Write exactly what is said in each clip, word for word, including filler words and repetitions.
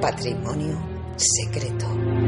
Patrimonio secreto.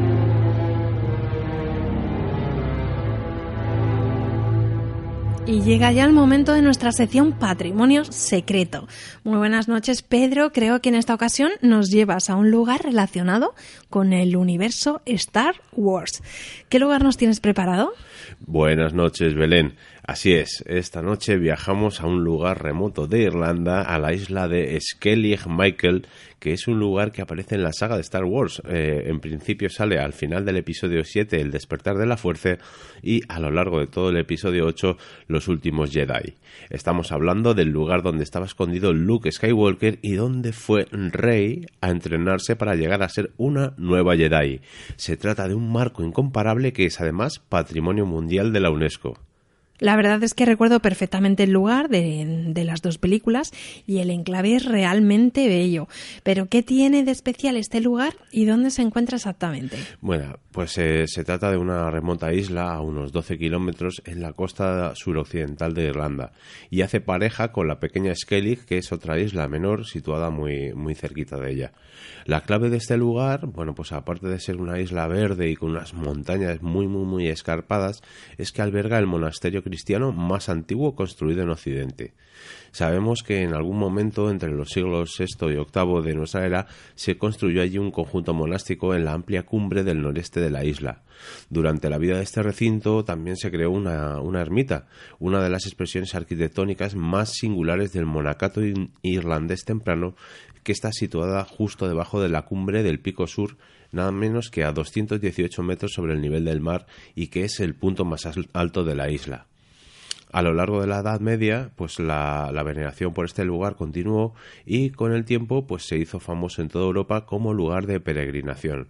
Y llega ya el momento de nuestra sección Patrimonio Secreto. Muy buenas noches, Pedro. Creo que en esta ocasión nos llevas a un lugar relacionado con el universo Star Wars. ¿Qué lugar nos tienes preparado? Buenas noches, Belén. Así es, esta noche viajamos a un lugar remoto de Irlanda, a la isla de Skellig Michael, que es un lugar que aparece en la saga de Star Wars. Eh, en principio sale al final del episodio siete, El despertar de la fuerza, y a lo largo de todo el episodio ocho, Los últimos Jedi. Estamos hablando del lugar donde estaba escondido Luke Skywalker y donde fue Rey a entrenarse para llegar a ser una nueva Jedi. Se trata de un marco incomparable que es además Patrimonio Mundial de la UNESCO. La verdad es que recuerdo perfectamente el lugar de, de las dos películas y el enclave es realmente bello. Pero ¿qué tiene de especial este lugar y dónde se encuentra exactamente? Bueno, pues eh, se trata de una remota isla a unos doce kilómetros en la costa suroccidental de Irlanda y hace pareja con la pequeña Skellig, que es otra isla menor situada muy, muy cerquita de ella. La clave de este lugar, bueno, pues aparte de ser una isla verde y con unas montañas muy, muy, muy escarpadas, es que alberga el monasterio cristiano más antiguo construido en Occidente. Sabemos que en algún momento entre los siglos sexto y octavo de nuestra era se construyó allí un conjunto monástico en la amplia cumbre del noreste de la isla. Durante la vida de este recinto también se creó una, una ermita, una de las expresiones arquitectónicas más singulares del monacato irlandés temprano, que está situada justo debajo de la cumbre del Pico Sur, nada menos que a doscientos dieciocho metros sobre el nivel del mar, y que es el punto más alto de la isla. A lo largo de la Edad Media, pues la, la veneración por este lugar continuó y con el tiempo pues se hizo famoso en toda Europa como lugar de peregrinación.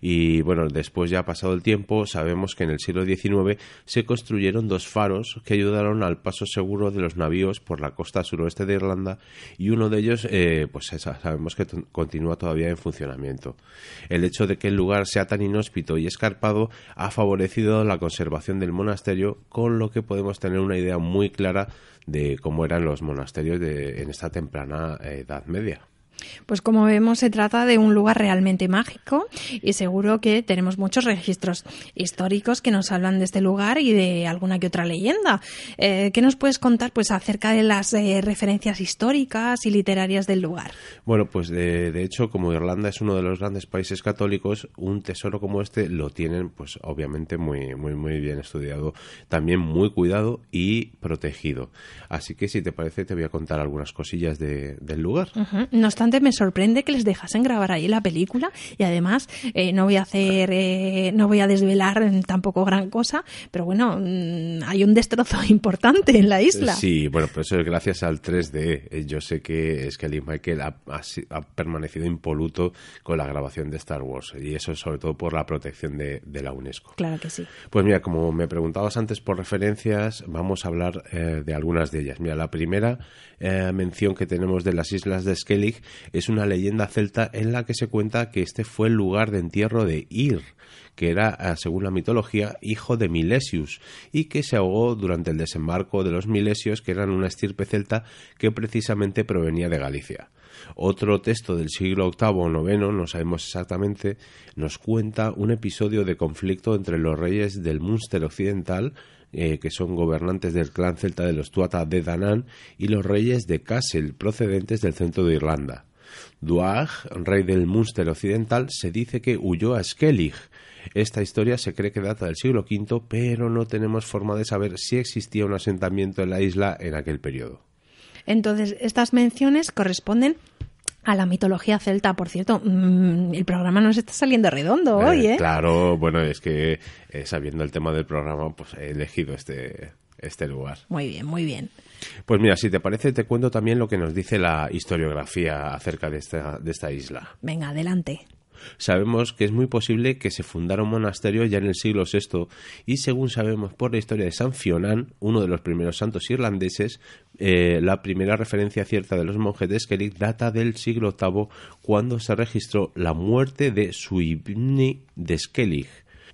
Y bueno, después ya pasado el tiempo, sabemos que en el siglo diecinueve se construyeron dos faros que ayudaron al paso seguro de los navíos por la costa suroeste de Irlanda, y uno de ellos eh, pues sabemos que t- continúa todavía en funcionamiento. El hecho de que el lugar sea tan inhóspito y escarpado ha favorecido la conservación del monasterio, con lo que podemos tener una idea muy clara de cómo eran los monasterios de, en esta temprana Edad Media. Pues como vemos, se trata de un lugar realmente mágico y seguro que tenemos muchos registros históricos que nos hablan de este lugar y de alguna que otra leyenda. Eh, ¿Qué nos puedes contar pues acerca de las eh, referencias históricas y literarias del lugar? Bueno, pues de, de hecho, como Irlanda es uno de los grandes países católicos, un tesoro como este lo tienen pues obviamente muy, muy, muy bien estudiado, también muy cuidado y protegido. Así que si te parece te voy a contar algunas cosillas de, del lugar. Uh-huh. No obstante, me sorprende que les dejasen grabar ahí la película y además eh, no voy a hacer, eh, no voy a desvelar tampoco gran cosa, pero bueno, mmm, hay un destrozo importante en la isla. Sí, bueno, pero eso es gracias al tres D. Yo sé que Skellig Michael ha, ha, ha permanecido impoluto con la grabación de Star Wars, y eso es sobre todo por la protección de, de la UNESCO. Claro que sí. Pues mira, como me preguntabas antes por referencias, vamos a hablar eh, de algunas de ellas. Mira, la primera eh, mención que tenemos de las islas de Skellig es una leyenda celta en la que se cuenta que este fue el lugar de entierro de Ir, que era, según la mitología, hijo de Milesius, y que se ahogó durante el desembarco de los milesios, que eran una estirpe celta que precisamente provenía de Galicia. Otro texto del siglo octavo o noveno, no sabemos exactamente, nos cuenta un episodio de conflicto entre los reyes del Munster occidental, eh, que son gobernantes del clan celta de los Tuatha de Danann, y los reyes de Castle, procedentes del centro de Irlanda. Duag, rey del Munster occidental, se dice que huyó a Skellig. Esta historia se cree que data del siglo quinto, pero no tenemos forma de saber si existía un asentamiento en la isla en aquel periodo. Entonces, estas menciones corresponden a la mitología celta. Por cierto, mmm, el programa nos está saliendo redondo Eh, hoy, ¿eh? Claro, bueno, es que eh, sabiendo el tema del programa, pues he elegido este, este lugar. Muy bien, muy bien. Pues mira, si te parece, te cuento también lo que nos dice la historiografía acerca de esta, de esta isla. Venga, adelante. Sabemos que es muy posible que se fundara un monasterio ya en el siglo sexto, y según sabemos por la historia de San Fionnan, uno de los primeros santos irlandeses, eh, la primera referencia cierta de los monjes de Skellig data del siglo octavo, cuando se registró la muerte de Suibni de Skellig.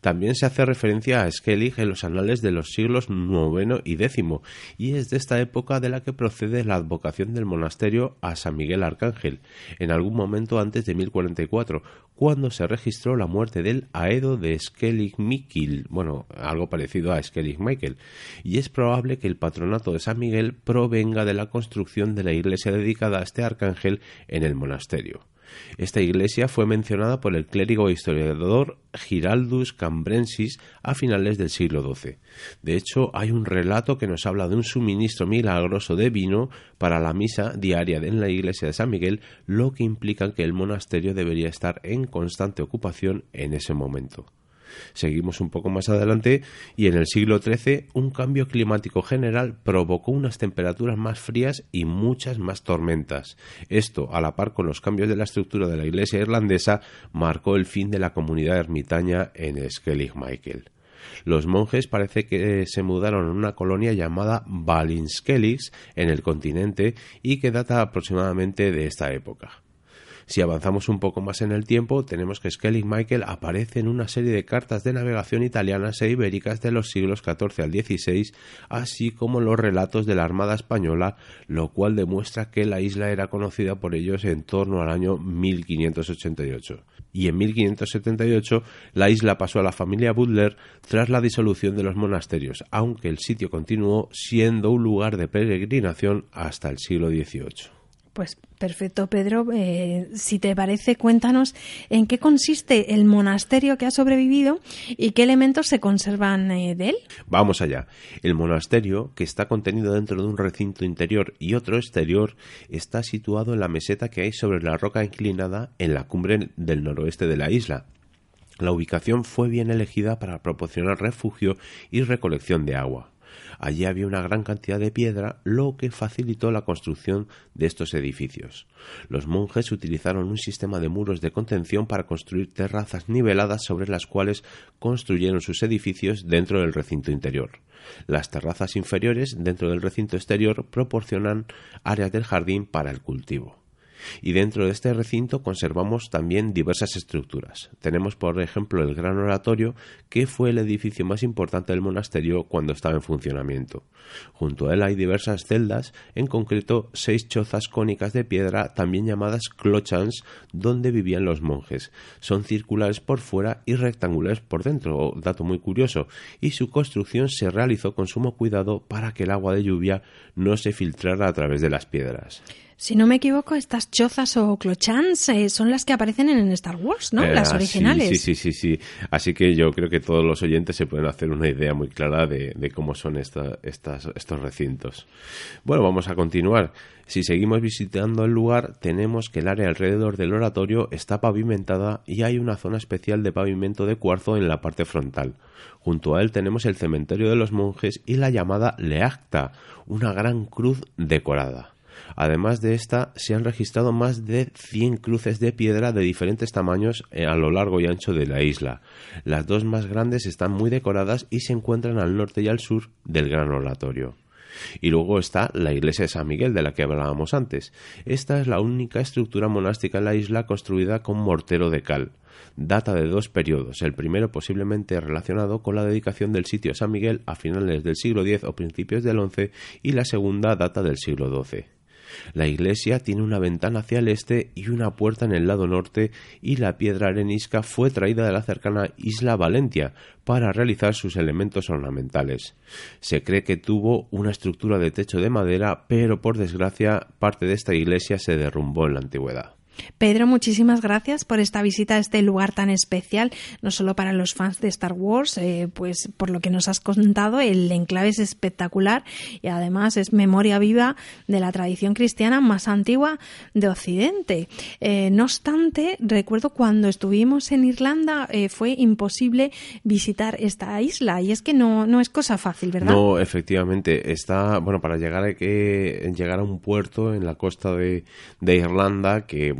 También se hace referencia a Skellig en los anales de los siglos noveno y décimo, y es de esta época de la que procede la advocación del monasterio a San Miguel Arcángel, en algún momento antes de mil cuarenta y cuatro, cuando se registró la muerte del Aedo de Skellig Mikil, bueno, algo parecido a Skellig Michael, y es probable que el patronato de San Miguel provenga de la construcción de la iglesia dedicada a este arcángel en el monasterio. Esta iglesia fue mencionada por el clérigo e historiador Giraldus Cambrensis a finales del siglo doce. De hecho, hay un relato que nos habla de un suministro milagroso de vino para la misa diaria en la iglesia de San Miguel, lo que implica que el monasterio debería estar en constante ocupación en ese momento. Seguimos un poco más adelante y en el siglo trece un cambio climático general provocó unas temperaturas más frías y muchas más tormentas. Esto, a la par con los cambios de la estructura de la iglesia irlandesa, marcó el fin de la comunidad ermitaña en Skellig Michael. Los monjes parece que se mudaron a una colonia llamada Ballinskelligs en el continente y que data aproximadamente de esta época. Si avanzamos un poco más en el tiempo, tenemos que Skellig Michael aparece en una serie de cartas de navegación italianas e ibéricas de los siglos catorce al dieciséis, así como los relatos de la Armada Española, lo cual demuestra que la isla era conocida por ellos en torno al año mil quinientos ochenta y ocho. Y en mil quinientos setenta y ocho la isla pasó a la familia Butler tras la disolución de los monasterios, aunque el sitio continuó siendo un lugar de peregrinación hasta el siglo dieciocho. Pues perfecto, Pedro. Eh, si te parece, cuéntanos en qué consiste el monasterio que ha sobrevivido y qué elementos se conservan eh, de él. Vamos allá. El monasterio, que está contenido dentro de un recinto interior y otro exterior, está situado en la meseta que hay sobre la roca inclinada en la cumbre del noroeste de la isla. La ubicación fue bien elegida para proporcionar refugio y recolección de agua. Allí había una gran cantidad de piedra, lo que facilitó la construcción de estos edificios. Los monjes utilizaron un sistema de muros de contención para construir terrazas niveladas sobre las cuales construyeron sus edificios dentro del recinto interior. Las terrazas inferiores dentro del recinto exterior proporcionan áreas del jardín para el cultivo. Y dentro de este recinto conservamos también diversas estructuras. Tenemos, por ejemplo, el gran oratorio, que fue el edificio más importante del monasterio cuando estaba en funcionamiento. Junto a él hay diversas celdas, en concreto seis chozas cónicas de piedra, también llamadas clochans, donde vivían los monjes. Son circulares por fuera y rectangulares por dentro, dato muy curioso, y su construcción se realizó con sumo cuidado para que el agua de lluvia no se filtrara a través de las piedras. Si no me equivoco, estas chozas o clochans eh, son las que aparecen en Star Wars, ¿no? Eh, las originales. Sí, sí, sí, sí, sí. Así que yo creo que todos los oyentes se pueden hacer una idea muy clara de, de cómo son esta, estas, estos recintos. Bueno, vamos a continuar. Si seguimos visitando el lugar, tenemos que el área alrededor del oratorio está pavimentada y hay una zona especial de pavimento de cuarzo en la parte frontal. Junto a él tenemos el cementerio de los monjes y la llamada Leacta, una gran cruz decorada. Además de esta, se han registrado más de cien cruces de piedra de diferentes tamaños a lo largo y ancho de la isla. Las dos más grandes están muy decoradas y se encuentran al norte y al sur del gran oratorio. Y luego está la iglesia de San Miguel, de la que hablábamos antes. Esta es la única estructura monástica en la isla construida con mortero de cal. Data de dos periodos, el primero posiblemente relacionado con la dedicación del sitio a San Miguel a finales del siglo diez o principios del once, y la segunda data del siglo doce. La iglesia tiene una ventana hacia el este y una puerta en el lado norte, y la piedra arenisca fue traída de la cercana isla Valentia para realizar sus elementos ornamentales. Se cree que tuvo una estructura de techo de madera, pero por desgracia parte de esta iglesia se derrumbó en la antigüedad. Pedro, muchísimas gracias por esta visita a este lugar tan especial, no solo para los fans de Star Wars, eh, pues por lo que nos has contado, el enclave es espectacular y además es memoria viva de la tradición cristiana más antigua de Occidente. Eh, no obstante, recuerdo cuando estuvimos en Irlanda eh, fue imposible visitar esta isla, y es que no, no es cosa fácil, ¿verdad? No, efectivamente, está, bueno, para llegar hay que llegar a un puerto en la costa de, de Irlanda que,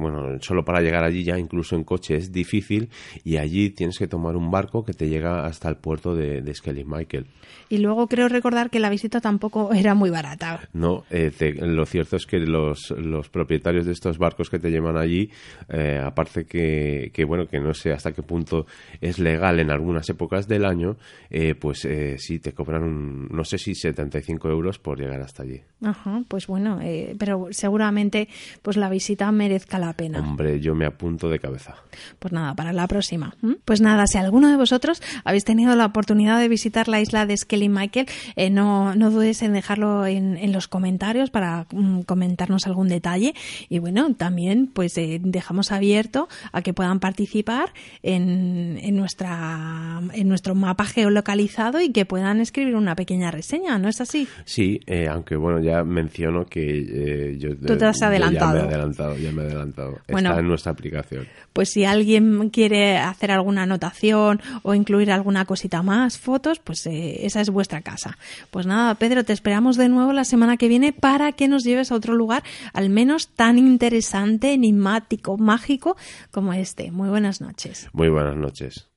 bueno, solo para llegar allí ya incluso en coche es difícil, y allí tienes que tomar un barco que te llega hasta el puerto de, de Skellig-Michael. Y luego creo recordar que la visita tampoco era muy barata. No, eh, te, lo cierto es que los, los propietarios de estos barcos que te llevan allí, eh, aparte que, que, bueno, que no sé hasta qué punto es legal en algunas épocas del año, eh, pues eh, sí te cobran, un, no sé si setenta y cinco euros por llegar hasta allí. Ajá, pues bueno, eh, pero seguramente pues la visita merezca la pena. Hombre, yo me apunto de cabeza. Pues nada, para la próxima. ¿Mm? Pues nada, si alguno de vosotros habéis tenido la oportunidad de visitar la isla de Skellig-Michael, eh, no, no dudes en dejarlo en, en los comentarios para mm, comentarnos algún detalle. Y bueno, también pues eh, dejamos abierto a que puedan participar en, en, nuestra, en nuestro mapa geolocalizado y que puedan escribir una pequeña reseña, ¿no es así? Sí, eh, aunque bueno, ya menciono que eh, yo, Tú te has adelantado. Ya me he adelantado, ya me he adelantado. Bueno, está en nuestra aplicación. Pues si alguien quiere hacer alguna anotación o incluir alguna cosita más, fotos, pues eh, esa es vuestra casa. Pues nada, Pedro, te esperamos de nuevo la semana que viene para que nos lleves a otro lugar al menos tan interesante, enigmático, mágico como este. Muy buenas noches. Muy buenas noches.